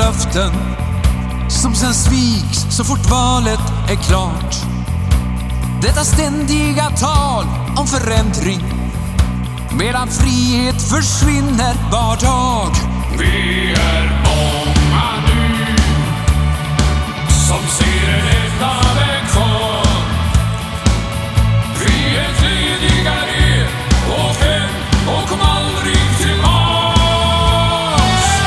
löften som sen sviks så fort valet är klart. Detta ständiga tal om förändring medan frihet försvinner var dag. Vi är många nu som ser en enda väg kvar. Frihet ledigar er, åk hem och kom aldrig tillbaks.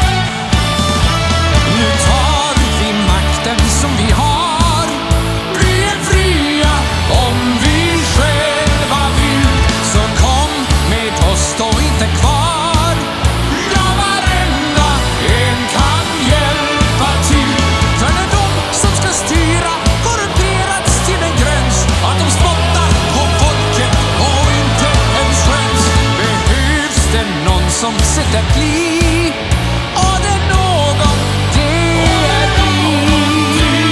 Nu tar vi makten som vi har. Vi är fria om vi själva vill. Så kom med oss, stå inte kvar. Ja, varenda en kan hjälpa till. För när de som ska styra korrumperats till en gräns att de spottar på folket och inte ens skäms, behövs det någon som sätter pli. Och det är någon, det är vi.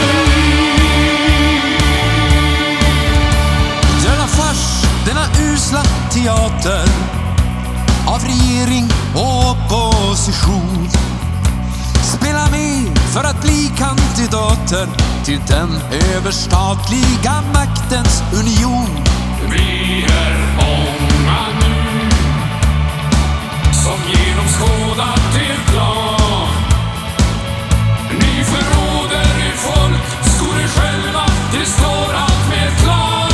Denna fars, denna usla teater av regering och opposition spelar med för att bli kandidater till den överstatliga maktens union. Vi är många nu som genomskådat er plan. Ni förråder er folk, skor er själva, det står allt mer klart.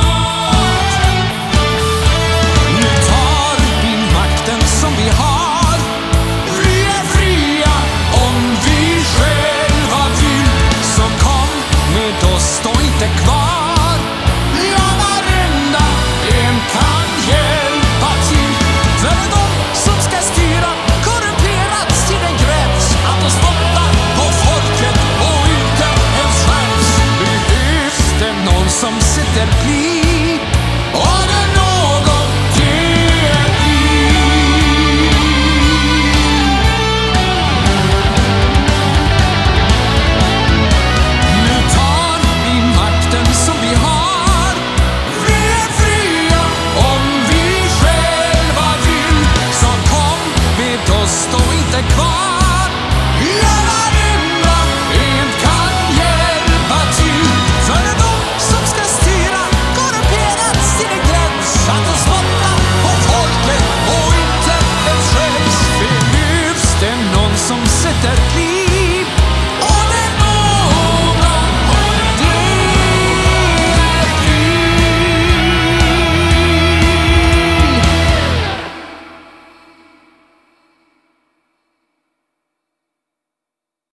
Nu tar vi makten som vi har. Vi är fria om vi själva vill. Så kom med oss, stå inte kvar. Ja, varenda en kan hjälpa till. För de som ska styra korrumperats till en gräns att de spottar på folket och inte ens skäms, behövs det någon som sätter pli. Och